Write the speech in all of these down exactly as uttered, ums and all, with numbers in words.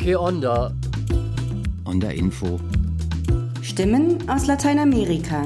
¿Qué onda? Onda Info. Stimmen aus Lateinamerika.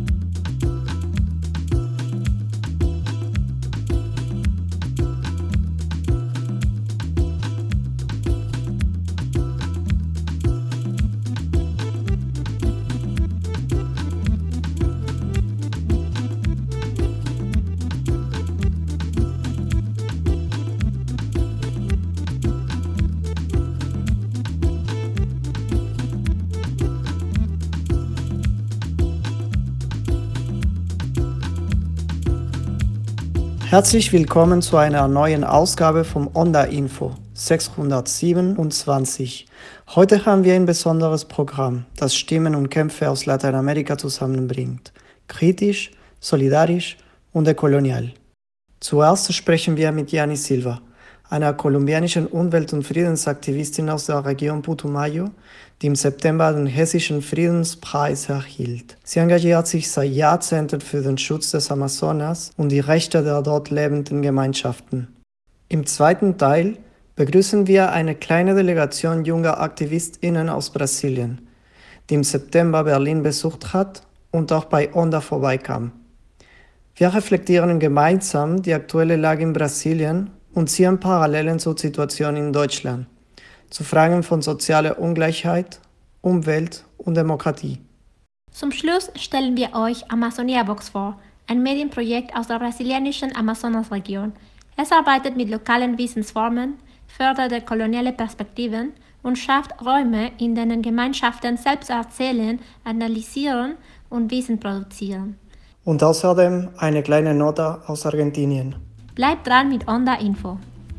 Herzlich willkommen zu einer neuen Ausgabe vom Onda Info sechshundertsiebenundzwanzig. Heute haben wir ein besonderes Programm, das Stimmen und Kämpfe aus Lateinamerika zusammenbringt. Kritisch, solidarisch und dekolonial. Zuerst sprechen wir mit Yani Silva, einer kolumbianischen Umwelt- und Friedensaktivistin aus der Region Putumayo, die im September den Hessischen Friedenspreis erhielt. Sie engagiert sich seit Jahrzehnten für den Schutz des Amazonas und die Rechte der dort lebenden Gemeinschaften. Im zweiten Teil begrüßen wir eine kleine Delegation junger AktivistInnen aus Brasilien, die im September Berlin besucht hat und auch bei Onda vorbeikam. Wir reflektieren gemeinsam die aktuelle Lage in Brasilien und ziehen Parallelen zur Situation in Deutschland, zu Fragen von sozialer Ungleichheit, Umwelt und Demokratie. Zum Schluss stellen wir euch Amazonia Box vor, ein Medienprojekt aus der brasilianischen Amazonasregion. Es arbeitet mit lokalen Wissensformen, fördert koloniale Perspektiven und schafft Räume, in denen Gemeinschaften selbst erzählen, analysieren und Wissen produzieren. Und außerdem eine kleine Note aus Argentinien. Bleibt dran mit Onda Info.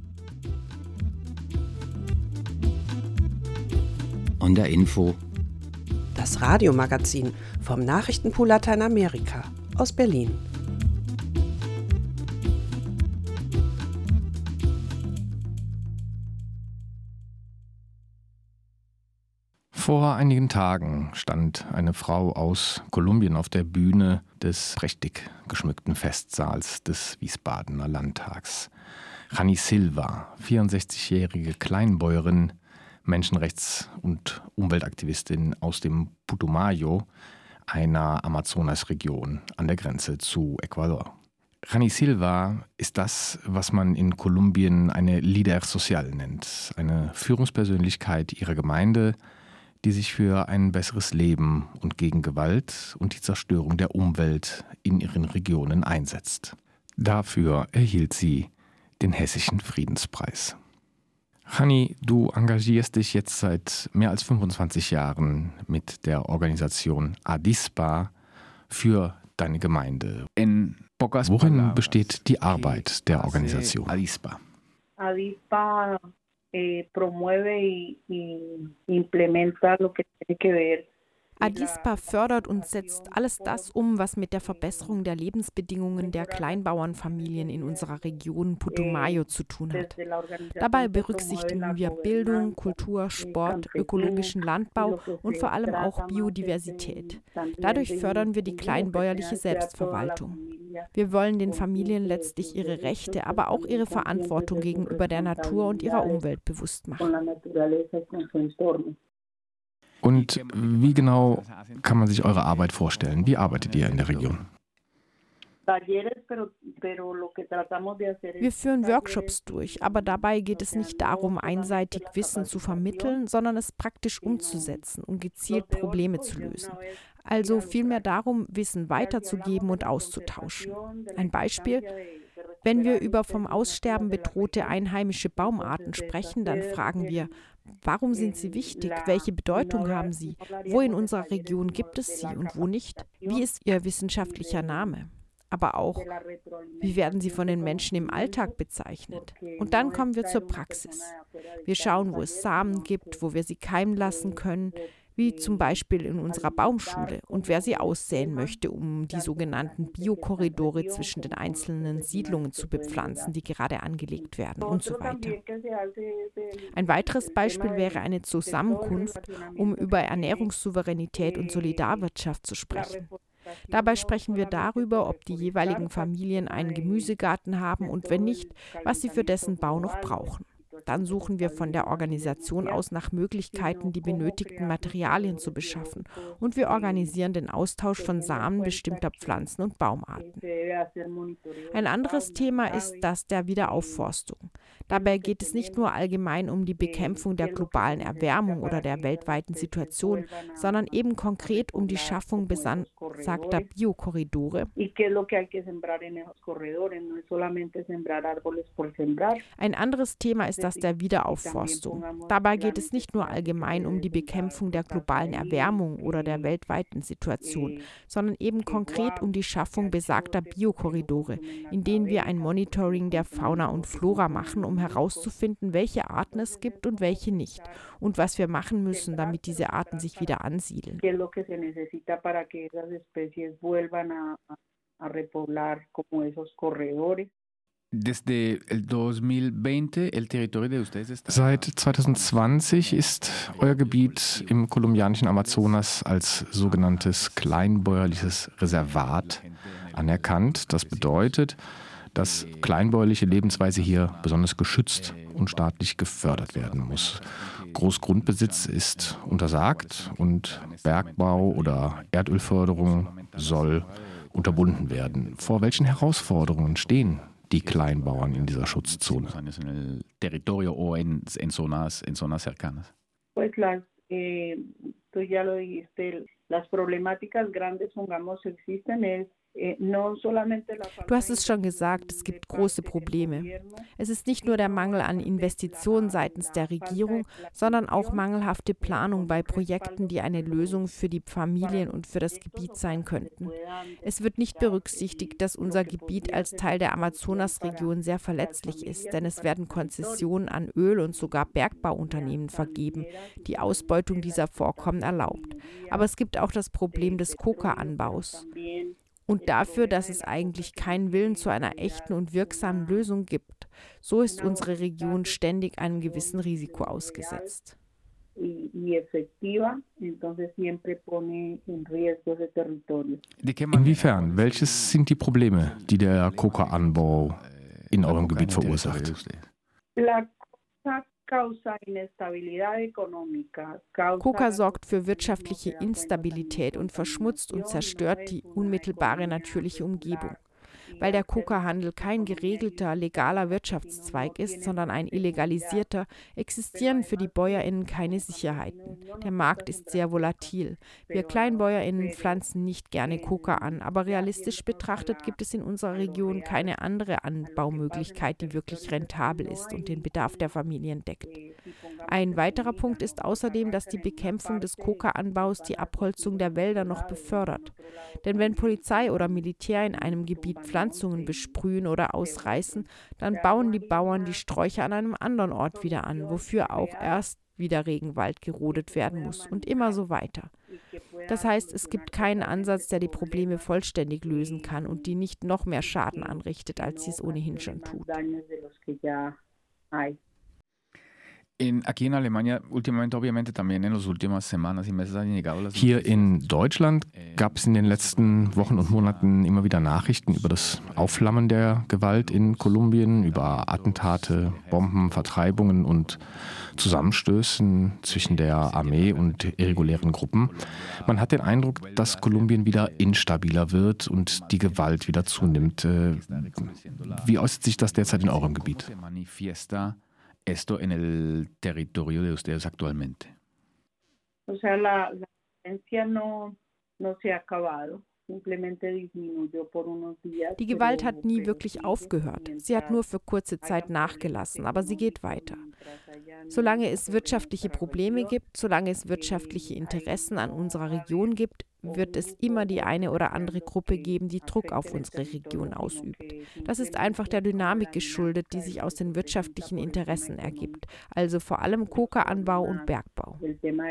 Onda Info. Das Radiomagazin vom Nachrichtenpool Lateinamerika aus Berlin. Vor einigen Tagen stand eine Frau aus Kolumbien auf der Bühne des prächtig geschmückten Festsaals des Wiesbadener Landtags. Yani Silva, vierundsechzigjährige Kleinbäuerin, Menschenrechts- und Umweltaktivistin aus dem Putumayo, einer Amazonasregion an der Grenze zu Ecuador. Yani Silva ist das, was man in Kolumbien eine Líder social nennt, eine Führungspersönlichkeit ihrer Gemeinde, die sich für ein besseres Leben und gegen Gewalt und die Zerstörung der Umwelt in ihren Regionen einsetzt. Dafür erhielt sie den Hessischen Friedenspreis. Yani, du engagierst dich jetzt seit mehr als fünfundzwanzig Jahren mit der Organisation ADISPA für deine Gemeinde. Worin besteht die Arbeit der Organisation ADISPA? ADISPA eh, promueve y, y implementa lo que tiene que ver. ADISPA fördert und setzt alles das um, was mit der Verbesserung der Lebensbedingungen der Kleinbauernfamilien in unserer Region Putumayo zu tun hat. Dabei berücksichtigen wir Bildung, Kultur, Sport, ökologischen Landbau und vor allem auch Biodiversität. Dadurch fördern wir die kleinbäuerliche Selbstverwaltung. Wir wollen den Familien letztlich ihre Rechte, aber auch ihre Verantwortung gegenüber der Natur und ihrer Umwelt bewusst machen. Und wie genau kann man sich eure Arbeit vorstellen? Wie arbeitet ihr in der Region? Wir führen Workshops durch, aber dabei geht es nicht darum, einseitig Wissen zu vermitteln, sondern es praktisch umzusetzen und gezielt Probleme zu lösen. Also vielmehr darum, Wissen weiterzugeben und auszutauschen. Ein Beispiel: Wenn wir über vom Aussterben bedrohte einheimische Baumarten sprechen, dann fragen wir: Warum sind sie wichtig? Welche Bedeutung haben sie? Wo in unserer Region gibt es sie und wo nicht? Wie ist ihr wissenschaftlicher Name? Aber auch, wie werden sie von den Menschen im Alltag bezeichnet? Und dann kommen wir zur Praxis. Wir schauen, wo es Samen gibt, wo wir sie keimen lassen können, wie zum Beispiel in unserer Baumschule und wer sie aussäen möchte, um die sogenannten Biokorridore zwischen den einzelnen Siedlungen zu bepflanzen, die gerade angelegt werden und so weiter. Ein weiteres Beispiel wäre eine Zusammenkunft, um über Ernährungssouveränität und Solidarwirtschaft zu sprechen. Dabei sprechen wir darüber, ob die jeweiligen Familien einen Gemüsegarten haben und wenn nicht, was sie für dessen Bau noch brauchen. Dann suchen wir von der Organisation aus nach Möglichkeiten, die benötigten Materialien zu beschaffen. Und wir organisieren den Austausch von Samen bestimmter Pflanzen und Baumarten. Ein anderes Thema ist das der Wiederaufforstung. Dabei geht es nicht nur allgemein um die Bekämpfung der globalen Erwärmung oder der weltweiten Situation, sondern eben konkret um die Schaffung besagter Biokorridore. Ein anderes Thema ist das der Wiederaufforstung. Dabei geht es nicht nur allgemein um die Bekämpfung der globalen Erwärmung oder der weltweiten Situation, sondern eben konkret um die Schaffung besagter Biokorridore, in denen wir ein Monitoring der Fauna und Flora machen, um herauszufinden, welche Arten es gibt und welche nicht und was wir machen müssen, damit diese Arten sich wieder ansiedeln. Seit zwanzig zwanzig ist euer Gebiet im kolumbianischen Amazonas als sogenanntes kleinbäuerliches Reservat anerkannt. Das bedeutet, dass kleinbäuerliche Lebensweise hier besonders geschützt und staatlich gefördert werden muss. Großgrundbesitz ist untersagt und Bergbau oder Erdölförderung soll unterbunden werden. Vor welchen Herausforderungen stehen die Kleinbauern in dieser Schutzzone? Las problemáticas grandes, pongamos, existen es Du hast es schon gesagt, es gibt große Probleme. Es ist nicht nur der Mangel an Investitionen seitens der Regierung, sondern auch mangelhafte Planung bei Projekten, die eine Lösung für die Familien und für das Gebiet sein könnten. Es wird nicht berücksichtigt, dass unser Gebiet als Teil der Amazonasregion sehr verletzlich ist, denn es werden Konzessionen an Öl- und sogar Bergbauunternehmen vergeben, die Ausbeutung dieser Vorkommen erlaubt. Aber es gibt auch das Problem des Coca-Anbaus. Und dafür, dass es eigentlich keinen Willen zu einer echten und wirksamen Lösung gibt. So ist unsere Region ständig einem gewissen Risiko ausgesetzt. Inwiefern? Welches sind die Probleme, die der Coca-Anbau in eurem Gebiet verursacht? Coca sorgt für wirtschaftliche Instabilität und verschmutzt und zerstört die unmittelbare natürliche Umgebung. Weil der Coca-Handel kein geregelter, legaler Wirtschaftszweig ist, sondern ein illegalisierter, existieren für die BäuerInnen keine Sicherheiten. Der Markt ist sehr volatil. Wir KleinbäuerInnen pflanzen nicht gerne Coca an, aber realistisch betrachtet gibt es in unserer Region keine andere Anbaumöglichkeit, die wirklich rentabel ist und den Bedarf der Familien deckt. Ein weiterer Punkt ist außerdem, dass die Bekämpfung des Coca-Anbaus die Abholzung der Wälder noch befördert. Denn wenn Polizei oder Militär in einem Gebiet Pflanzungen besprühen oder ausreißen, dann bauen die Bauern die Sträucher an einem anderen Ort wieder an, wofür auch erst wieder Regenwald gerodet werden muss und immer so weiter. Das heißt, es gibt keinen Ansatz, der die Probleme vollständig lösen kann und die nicht noch mehr Schaden anrichtet, als sie es ohnehin schon tut. Hier in Deutschland gab es in den letzten Wochen und Monaten immer wieder Nachrichten über das Aufflammen der Gewalt in Kolumbien, über Attentate, Bomben, Vertreibungen und Zusammenstößen zwischen der Armee und irregulären Gruppen. Man hat den Eindruck, dass Kolumbien wieder instabiler wird und die Gewalt wieder zunimmt. Wie äußert sich das derzeit in eurem Gebiet? Esto en el territorio de ustedes actualmente? O sea, la, la violencia no, no se ha acabado. Die Gewalt hat nie wirklich aufgehört. Sie hat nur für kurze Zeit nachgelassen, aber sie geht weiter. Solange es wirtschaftliche Probleme gibt, solange es wirtschaftliche Interessen an unserer Region gibt, wird es immer die eine oder andere Gruppe geben, die Druck auf unsere Region ausübt. Das ist einfach der Dynamik geschuldet, die sich aus den wirtschaftlichen Interessen ergibt, also vor allem Coca-Anbau und Bergbau.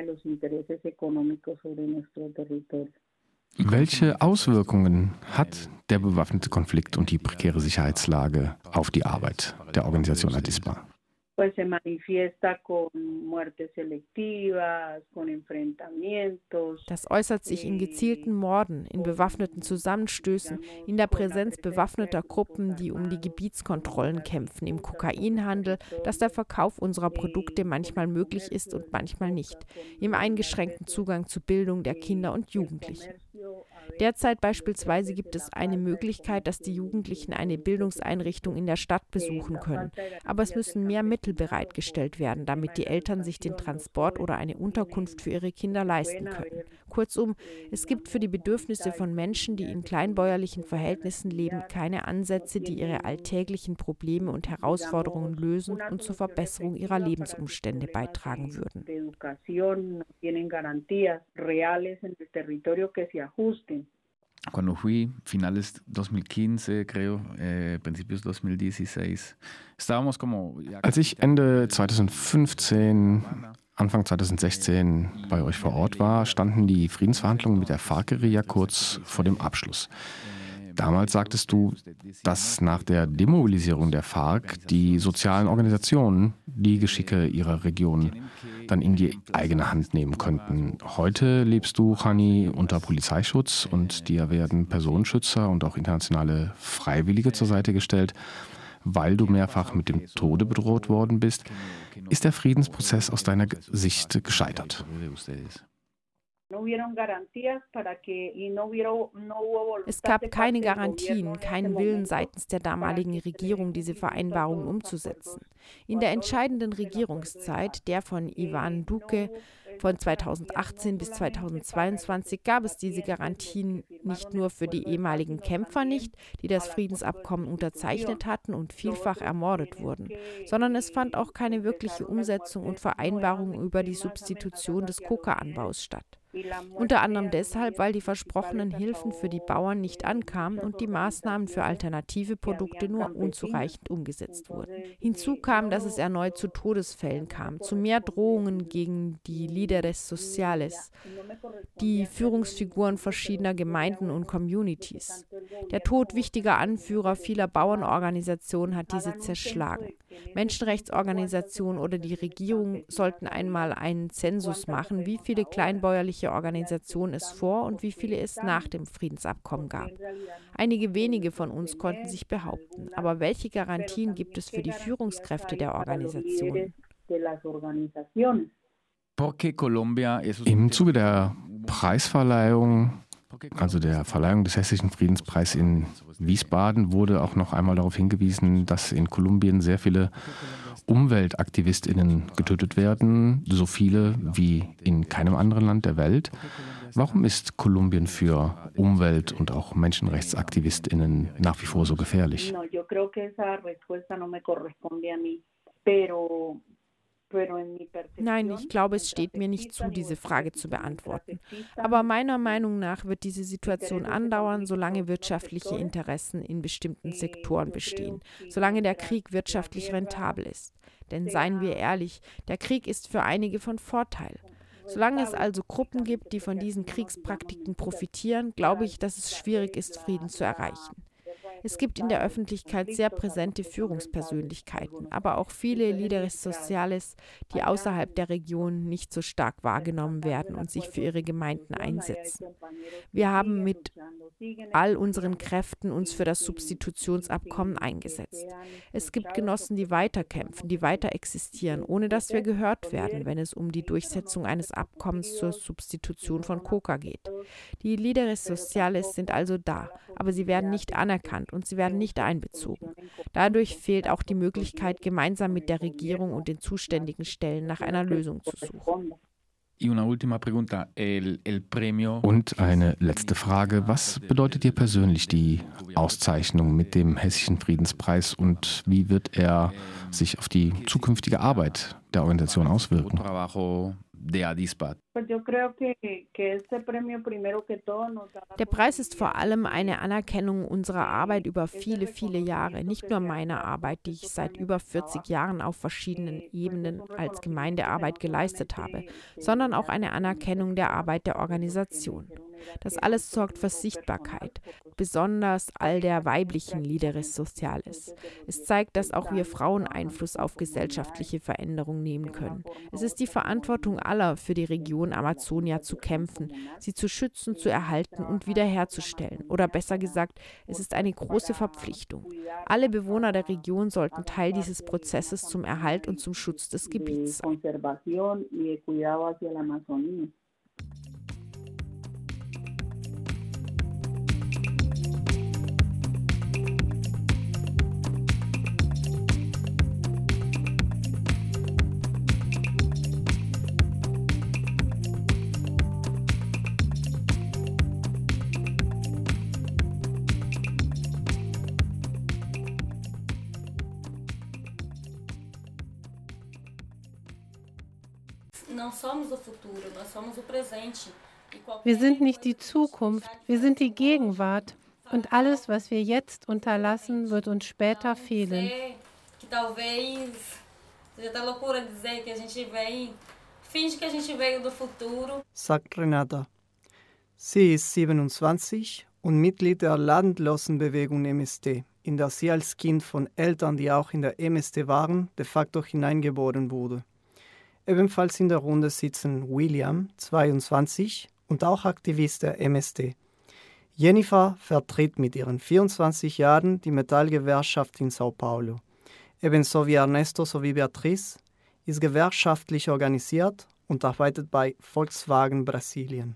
Welche Auswirkungen hat der bewaffnete Konflikt und die prekäre Sicherheitslage auf die Arbeit der Organisation ADISPA? pues se manifiesta con muertes selectivas, con enfrentamientos. Das äußert sich in gezielten Morden, in bewaffneten Zusammenstößen, in der Präsenz bewaffneter Gruppen, die um die Gebietskontrollen kämpfen, im Kokainhandel, dass der Verkauf unserer Produkte manchmal möglich ist und manchmal nicht, im eingeschränkten Zugang zu Bildung der Kinder und Jugendlichen. Derzeit beispielsweise gibt es eine Möglichkeit, dass die Jugendlichen eine Bildungseinrichtung in der Stadt besuchen können. Aber es müssen mehr Mittel bereitgestellt werden, damit die Eltern sich den Transport oder eine Unterkunft für ihre Kinder leisten können. Kurzum, es gibt für die Bedürfnisse von Menschen, die in kleinbäuerlichen Verhältnissen leben, keine Ansätze, die ihre alltäglichen Probleme und Herausforderungen lösen und zur Verbesserung ihrer Lebensumstände beitragen würden. Cuando fui, finales dos mil quince, creo, eh, principios dos mil dieciséis, estábamos como... Als ich Ende zwanzig fünfzehn, Anfang zwanzig sechzehn bei euch vor Ort war, standen die Friedensverhandlungen mit der FARC-Guerilla kurz vor dem Abschluss. Damals sagtest du, dass nach der Demobilisierung der FARC die sozialen Organisationen die Geschicke ihrer Region dann in die eigene Hand nehmen könnten. Heute lebst du, Hani, unter Polizeischutz und dir werden Personenschützer und auch internationale Freiwillige zur Seite gestellt, weil du mehrfach mit dem Tode bedroht worden bist. Ist der Friedensprozess aus deiner Sicht gescheitert? Es gab keine Garantien, keinen Willen seitens der damaligen Regierung, diese Vereinbarung umzusetzen. In der entscheidenden Regierungszeit, der von Iván Duque von zweitausendachtzehn bis zweitausendzweiundzwanzig, gab es diese Garantien nicht nur für die ehemaligen Kämpfer nicht, die das Friedensabkommen unterzeichnet hatten und vielfach ermordet wurden, sondern es fand auch keine wirkliche Umsetzung und Vereinbarung über die Substitution des Coca-Anbaus statt. Unter anderem deshalb, weil die versprochenen Hilfen für die Bauern nicht ankamen und die Maßnahmen für alternative Produkte nur unzureichend umgesetzt wurden. Hinzu kam, dass es erneut zu Todesfällen kam, zu mehr Drohungen gegen die Líderes Sociales, die Führungsfiguren verschiedener Gemeinden und Communities. Der Tod wichtiger Anführer vieler Bauernorganisationen hat diese zerschlagen. Menschenrechtsorganisationen oder die Regierung sollten einmal einen Zensus machen, wie viele kleinbäuerliche Organisationen es vor und wie viele es nach dem Friedensabkommen gab. Einige wenige von uns konnten sich behaupten, aber welche Garantien gibt es für die Führungskräfte der Organisationen? Im Zuge der Preisverleihung, also der Verleihung des Hessischen Friedenspreises in Wiesbaden, wurde auch noch einmal darauf hingewiesen, dass in Kolumbien sehr viele UmweltaktivistInnen getötet werden, so viele wie in keinem anderen Land der Welt. Warum ist Kolumbien für Umwelt- und auch MenschenrechtsaktivistInnen nach wie vor so gefährlich? Nein, ich glaube, es steht mir nicht zu, diese Frage zu beantworten. Aber meiner Meinung nach wird diese Situation andauern, solange wirtschaftliche Interessen in bestimmten Sektoren bestehen, solange der Krieg wirtschaftlich rentabel ist. Denn seien wir ehrlich, der Krieg ist für einige von Vorteil. Solange es also Gruppen gibt, die von diesen Kriegspraktiken profitieren, glaube ich, dass es schwierig ist, Frieden zu erreichen. Es gibt in der Öffentlichkeit sehr präsente Führungspersönlichkeiten, aber auch viele Líderes Sociales, die außerhalb der Region nicht so stark wahrgenommen werden und sich für ihre Gemeinden einsetzen. Wir haben mit all unseren Kräften uns für das Substitutionsabkommen eingesetzt. Es gibt Genossen, die weiterkämpfen, die weiter existieren, ohne dass wir gehört werden, wenn es um die Durchsetzung eines Abkommens zur Substitution von Coca geht. Die Líderes Sociales sind also da, aber sie werden nicht anerkannt und sie werden nicht einbezogen. Dadurch fehlt auch die Möglichkeit, gemeinsam mit der Regierung und den zuständigen Stellen nach einer Lösung zu suchen. Und eine letzte Frage. Was bedeutet dir persönlich die Auszeichnung mit dem Hessischen Friedenspreis und wie wird er sich auf die zukünftige Arbeit der Organisation auswirken? Der Preis ist vor allem eine Anerkennung unserer Arbeit über viele, viele Jahre. Nicht nur meiner Arbeit, die ich seit über vierzig Jahren auf verschiedenen Ebenen als Gemeindearbeit geleistet habe, sondern auch eine Anerkennung der Arbeit der Organisation. Das alles sorgt für Sichtbarkeit, besonders all der weiblichen Líderes Sociales. Es zeigt, dass auch wir Frauen Einfluss auf gesellschaftliche Veränderung nehmen können. Es ist die Verantwortung aller, für die Region Amazonia zu kämpfen, sie zu schützen, zu erhalten und wiederherzustellen. Oder besser gesagt, es ist eine große Verpflichtung. Alle Bewohner der Region sollten Teil dieses Prozesses zum Erhalt und zum Schutz des Gebiets sein. Wir sind nicht die Zukunft, wir sind die Gegenwart. Und alles, was wir jetzt unterlassen, wird uns später fehlen. Sagt Renata. Sie ist siebenundzwanzig und Mitglied der Landlosenbewegung M S T, in der sie als Kind von Eltern, die auch in der M S T waren, de facto hineingeboren wurde. Ebenfalls in der Runde sitzen William, zweiundzwanzig, und auch Aktivist der M S T. Jennifer vertritt mit ihren vierundzwanzig Jahren die Metallgewerkschaft in Sao Paulo. Ebenso wie Ernesto sowie Beatriz ist gewerkschaftlich organisiert und arbeitet bei Volkswagen Brasilien.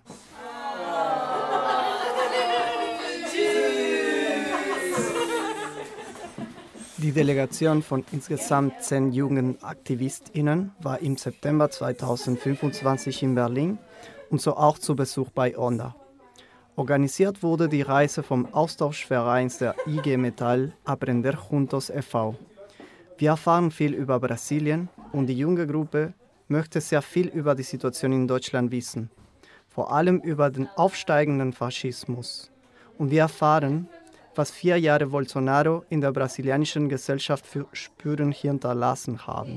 Die Delegation von insgesamt zehn jungen AktivistInnen war im September zweitausendfünfundzwanzig in Berlin und so auch zu Besuch bei Onda. Organisiert wurde die Reise vom Austauschverein der I G Metall Aprender Juntos e V Wir erfahren viel über Brasilien und die junge Gruppe möchte sehr viel über die Situation in Deutschland wissen, vor allem über den aufsteigenden Faschismus. Und wir erfahren, was vier Jahre Bolsonaro in der brasilianischen Gesellschaft für Spuren hinterlassen haben.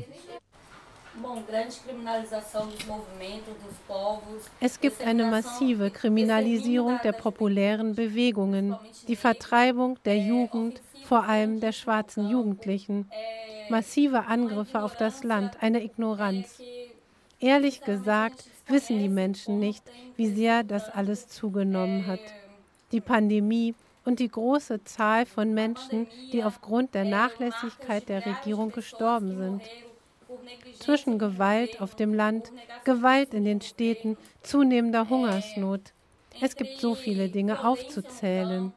Es gibt eine massive Kriminalisierung der populären Bewegungen, die Vertreibung der Jugend, vor allem der schwarzen Jugendlichen, massive Angriffe auf das Land, eine Ignoranz. Ehrlich gesagt wissen die Menschen nicht, wie sehr das alles zugenommen hat. Die Pandemie und die große Zahl von Menschen, die aufgrund der Nachlässigkeit der Regierung gestorben sind. Zwischen Gewalt auf dem Land, Gewalt in den Städten, zunehmender Hungersnot. Es gibt so viele Dinge aufzuzählen.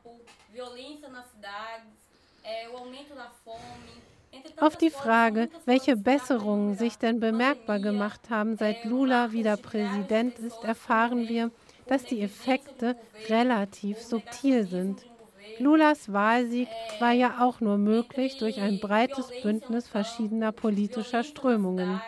Auf die Frage, welche Besserungen sich denn bemerkbar gemacht haben, seit Lula wieder Präsident ist, erfahren wir, dass die Effekte relativ subtil sind. Lulas Wahlsieg war ja auch nur möglich durch ein breites Bündnis verschiedener politischer Strömungen.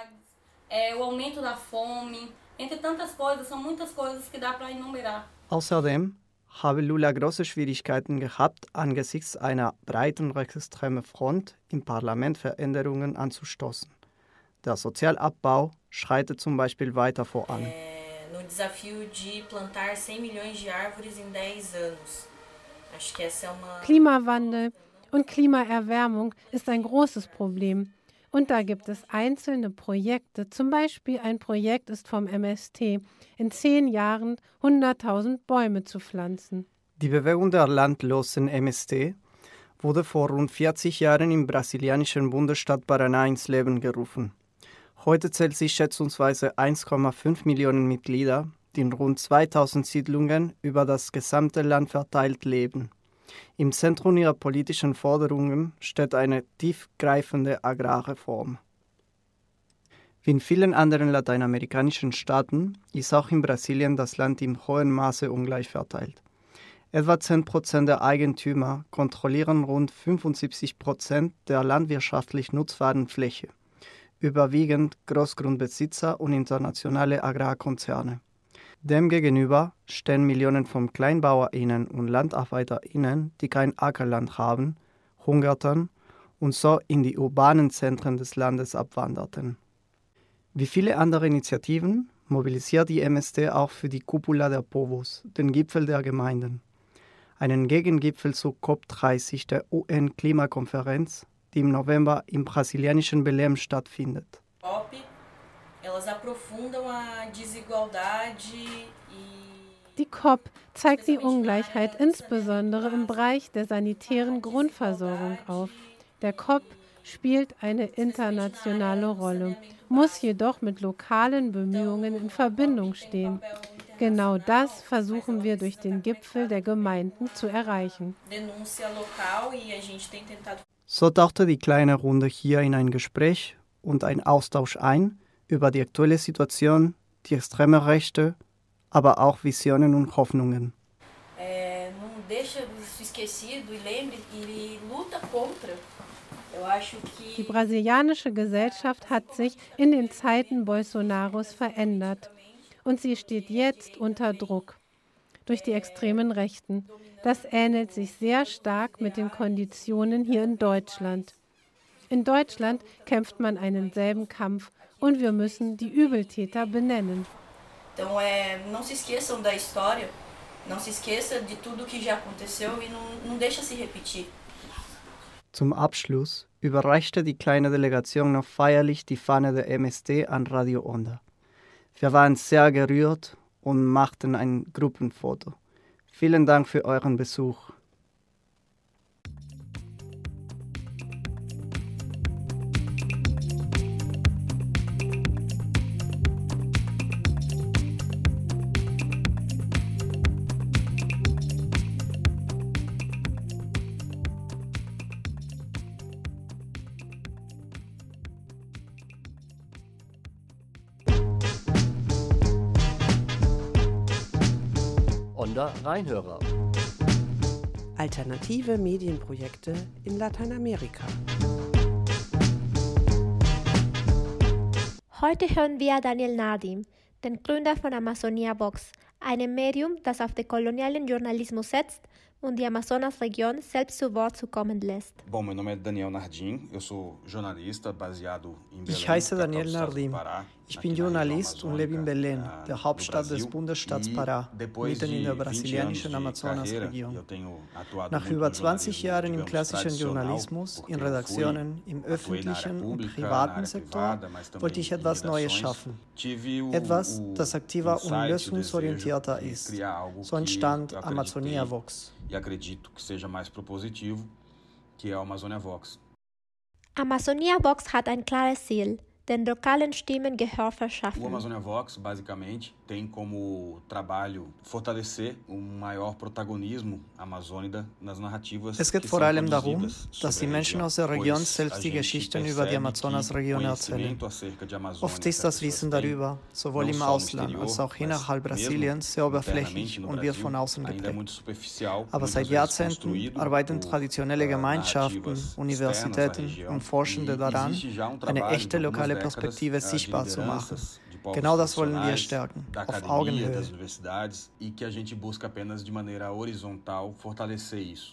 Außerdem habe Lula große Schwierigkeiten gehabt, angesichts einer breiten rechtsextremen Front im Parlament Veränderungen anzustoßen. Der Sozialabbau schreitet zum Beispiel weiter voran. No desafio de plantar cem milhões de árvores em dez anos. Klimawandel und Klimaerwärmung ist ein großes Problem. Und da gibt es einzelne Projekte. Zum Beispiel ein Projekt ist vom M S T, in zehn Jahren hunderttausend Bäume zu pflanzen. Die Bewegung der landlosen M S T wurde vor rund vierzig Jahren im brasilianischen Bundesstaat Paraná ins Leben gerufen. Heute zählt sie schätzungsweise eins Komma fünf Millionen Mitglieder, die in rund zweitausend Siedlungen über das gesamte Land verteilt leben. Im Zentrum ihrer politischen Forderungen steht eine tiefgreifende Agrarreform. Wie in vielen anderen lateinamerikanischen Staaten ist auch in Brasilien das Land in hohem Maße ungleich verteilt. Etwa zehn Prozent der Eigentümer kontrollieren rund fünfundsiebzig Prozent der landwirtschaftlich nutzbaren Fläche, überwiegend Großgrundbesitzer und internationale Agrarkonzerne. Demgegenüber stehen Millionen von KleinbauerInnen und LandarbeiterInnen, die kein Ackerland haben, hungerten und so in die urbanen Zentren des Landes abwanderten. Wie viele andere Initiativen mobilisiert die M S D auch für die Cúpula der Povos, den Gipfel der Gemeinden, einen Gegengipfel zur COP dreißig der U N-Klimakonferenz, die im November im brasilianischen Belém stattfindet. Die COP zeigt die Ungleichheit insbesondere im Bereich der sanitären Grundversorgung auf. Der COP spielt eine internationale Rolle, muss jedoch mit lokalen Bemühungen in Verbindung stehen. Genau das versuchen wir durch den Gipfel der Gemeinden zu erreichen. So tauchte die kleine Runde hier in ein Gespräch und einen Austausch ein über die aktuelle Situation, die extreme Rechte, aber auch Visionen und Hoffnungen. Die brasilianische Gesellschaft hat sich in den Zeiten Bolsonaros verändert und sie steht jetzt unter Druck durch die extremen Rechten. Das ähnelt sich sehr stark mit den Konditionen hier in Deutschland. In Deutschland kämpft man einen selben Kampf und wir müssen die Übeltäter benennen. Então, é, não se esqueçam da história, não se esqueça de tudo que já aconteceu e não, não deixa se repetir. Zum Abschluss überreichte die kleine Delegation noch feierlich die Fahne der M S D an Radio Onda. Wir waren sehr gerührt und machten ein Gruppenfoto. Vielen Dank für euren Besuch. Onda Rheinhörer. Alternative Medienprojekte in Lateinamerika. Heute hören wir Daniel Nadim, den Gründer von Amazonia Vox, einem Medium, das auf den kolonialen Journalismus setzt und die Amazonasregion selbst zu Wort zu kommen lässt. Bom, meu nome é Daniel Nardim, eu sou jornalista baseado em Belém. Ich heiße Daniel Nardim. Ich bin Journalist und lebe in Belém, der Hauptstadt des Bundesstaats Pará, mitten in der brasilianischen Amazonasregion. Nach über zwanzig Jahren im klassischen Journalismus, in Redaktionen, im öffentlichen und privaten Sektor, wollte ich etwas Neues schaffen. Etwas, das aktiver und lösungsorientierter ist. So entstand Amazonia Vox. E acredito que seja mais propositivo, que é o Amazonia Vox. Amazonia Vox hat ein klares Ziel, den lokalen Stimmen Gehör verschaffen. O Amazonia Vox, basicamente, tem como trabalho fortalecer um maior protagonismo amazônida nas narrativas. Es geht vor allem darum, dass die Menschen aus der Region selbst die Geschichten über die Amazonasregion erzählen. Oft ist das Wissen darüber, sowohl im Ausland als auch innerhalb Brasiliens, sehr oberflächlich und wird von außen geprägt. Aber seit Jahrzehnten arbeiten traditionelle Gemeinschaften, Universitäten und Forschende daran, eine echte lokale Perspektive sichtbar zu machen. Genau das wollen wir stärken, auf Augenhöhe. E que a gente busca apenas de maneira horizontal fortalecer isso.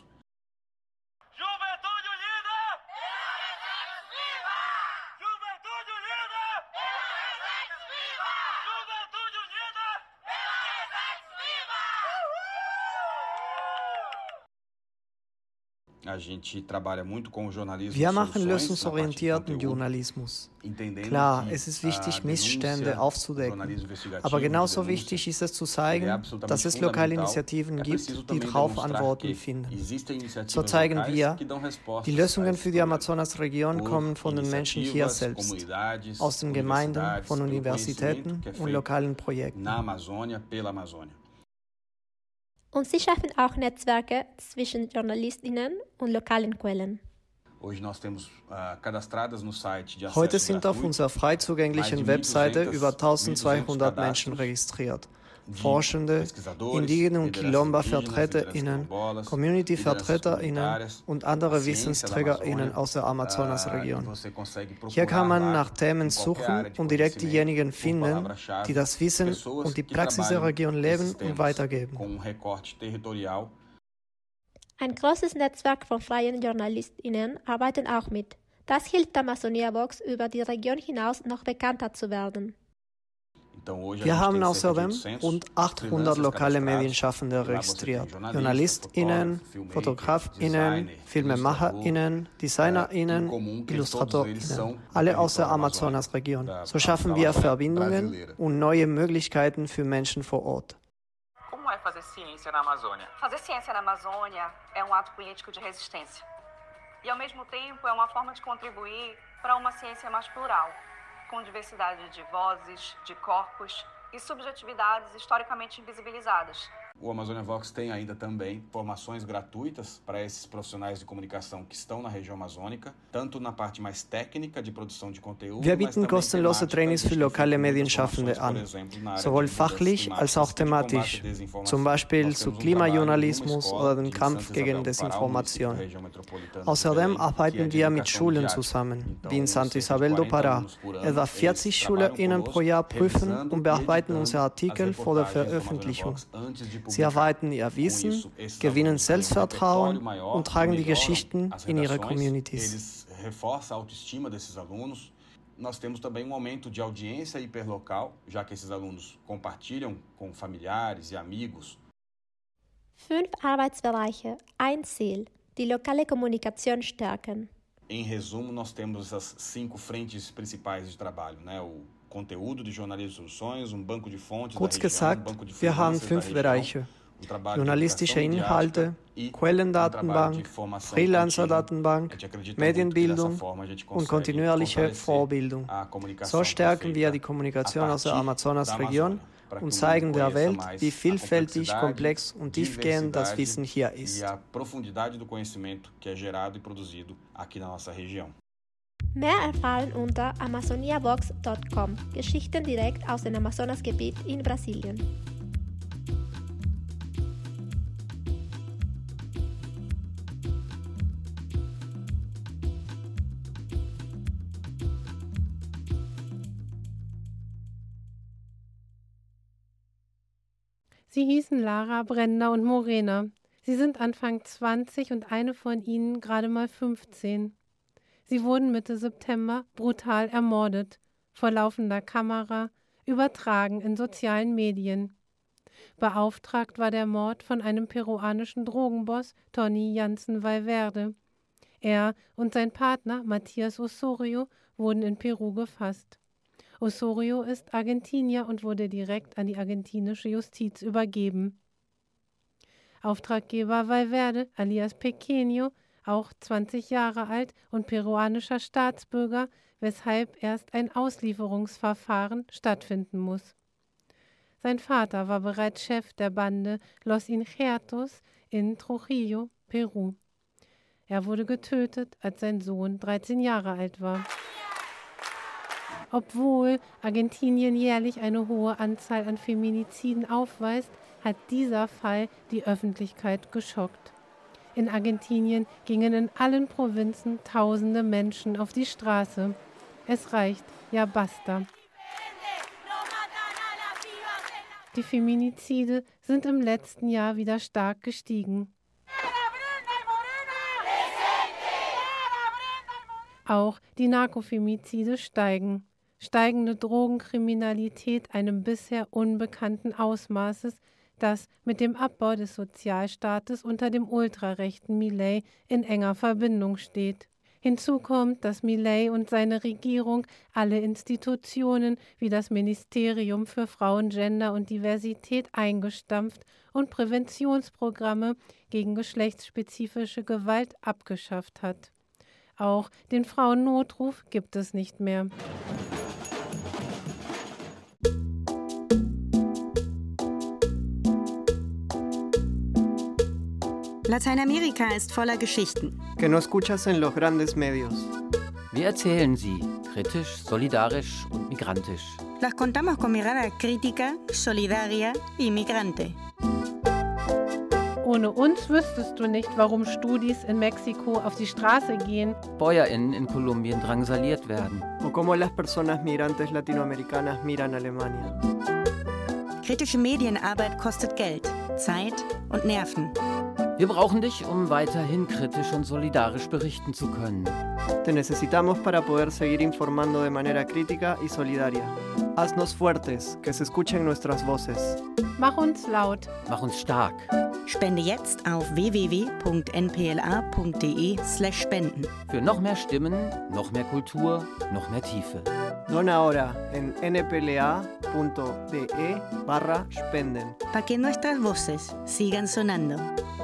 Wir machen lösungsorientierten Journalismus. Klar, es ist wichtig, Missstände aufzudecken. Aber genauso wichtig ist es zu zeigen, dass es lokale Initiativen gibt, die darauf Antworten finden. So zeigen wir, die Lösungen für die Amazonasregion kommen von den Menschen hier selbst, aus den Gemeinden, von Universitäten und lokalen Projekten. Und sie schaffen auch Netzwerke zwischen JournalistInnen und lokalen Quellen. Heute sind auf unserer frei zugänglichen Webseite über eintausendzweihundert Menschen registriert. Forschende, indigene und Quilomba-VertreterInnen, Community-VertreterInnen und andere WissensträgerInnen aus der Amazonasregion. Hier kann man nach Themen suchen und direkt diejenigen finden, die das Wissen und die Praxis der Region leben und weitergeben. Ein großes Netzwerk von freien JournalistInnen arbeiten auch mit. Das hilft Amazonia Vox, über die Region hinaus noch bekannter zu werden. Wir haben außerdem rund achthundert lokale Medienschaffende registriert. JournalistInnen, FotografInnen, FilmemacherInnen, DesignerInnen, IllustratorInnen. Alle aus der Amazonasregion. So schaffen wir Verbindungen und neue Möglichkeiten für Menschen vor Ort. Como é fazer ciência na Amazônia? Fazer ciência na Amazônia é um ato político de resistência. E, ao mesmo tempo, é uma forma de contribuir para uma ciência mais plural, com diversidade de vozes, de corpos e subjetividades historicamente invisibilizadas. O Amazônia Vox tem ainda também formações gratuitas para esses profissionais de comunicação que estão na região amazônica, tanto na parte mais técnica de produção de conteúdo. Wir bieten kostenlose Trainings für lokale Medienschaffende an, sowohl fachlich als auch thematisch, zum Beispiel zu Klimajournalismus oder dem Kampf gegen Desinformation. Außerdem arbeiten wir mit Schulen zusammen, wie in Santa Isabel do Pará. Etwa vierzig SchülerInnen pro Jahr prüfen und bearbeiten unsere Artikel vor der Veröffentlichung. Sie erweitern ihr Wissen, gewinnen Selbstvertrauen und tragen die Geschichten in ihre Communities. Reforça a autoestima desses alunos. Nós temos também um aumento de audiência hiperlocal, já que esses alunos compartilham com familiares e amigos. Fünf Arbeitsbereiche, ein Ziel, die lokale Kommunikation stärken. Em resumo, nós temos essas cinco frentes principais de trabalho, né? O Conteúdo de Jornalismo e Soluções, um banco de fontes Kurz da gesagt, região, um banco de wir haben Freelancers fünf da Bereiche. região, Journalistische Inhalte, Quellendatenbank, Freelancer-Datenbank, Medienbildung und kontinuierliche Vorbildung. So stärken wir die Kommunikation aus der Amazonasregion und zeigen der Welt, wie vielfältig, komplex und tiefgehend das Wissen hier ist. E a profundidade do conhecimento que é gerado e produzido aqui na nossa região. Mehr erfahren unter amazoniavox punkt com. Geschichten direkt aus dem Amazonasgebiet in Brasilien. Sie hießen Lara, Brenda und Morena. Sie sind Anfang zwanzig und eine von ihnen gerade mal fünfzehn. Sie wurden Mitte September brutal ermordet, vor laufender Kamera, übertragen in sozialen Medien. Beauftragt war der Mord von einem peruanischen Drogenboss, Tony Jansen Valverde. Er und sein Partner Matías Osorio wurden in Peru gefasst. Osorio ist Argentinier und wurde direkt an die argentinische Justiz übergeben. Auftraggeber Valverde, alias Pequeño, auch zwanzig Jahre alt und peruanischer Staatsbürger, weshalb erst ein Auslieferungsverfahren stattfinden muss. Sein Vater war bereits Chef der Bande Los Injertos in Trujillo, Peru. Er wurde getötet, als sein Sohn dreizehn Jahre alt war. Obwohl Argentinien jährlich eine hohe Anzahl an Feminiziden aufweist, hat dieser Fall die Öffentlichkeit geschockt. In Argentinien gingen in allen Provinzen tausende Menschen auf die Straße. Es reicht, ja basta. Die Feminizide sind im letzten Jahr wieder stark gestiegen. Auch die Narkofemizide steigen. Steigende Drogenkriminalität einem bisher unbekannten Ausmaßes, das mit dem Abbau des Sozialstaates unter dem ultrarechten Milei in enger Verbindung steht. Hinzu kommt, dass Milei und seine Regierung alle Institutionen wie das Ministerium für Frauen, Gender und Diversität eingestampft und Präventionsprogramme gegen geschlechtsspezifische Gewalt abgeschafft hat. Auch den Frauennotruf gibt es nicht mehr. Lateinamerika ist voller Geschichten. Que no escuchas en los grandes medios. Wir erzählen sie, kritisch, solidarisch und migrantisch. Las contamos con mirada crítica, solidaria y migrante. Ohne uns wüsstest du nicht, warum Studis in Mexiko auf die Straße gehen. BäuerInnen in Kolumbien drangsaliert werden. O como las personas migrantes latinoamericanas miran Alemania. Kritische Medienarbeit kostet Geld, Zeit und Nerven. Wir brauchen dich, um weiterhin kritisch und solidarisch berichten zu können. Te necesitamos para poder seguir informando de manera crítica y solidaria. Haznos fuertes, que se escuchen nuestras voces. Mach uns laut. Mach uns stark. Spende jetzt auf w w w punkt n p l a punkt d e slash spenden. Für noch mehr Stimmen, noch mehr Kultur, noch mehr Tiefe. Dona ahora en n p l a punto d e barra spenden. Para que nuestras voces sigan sonando.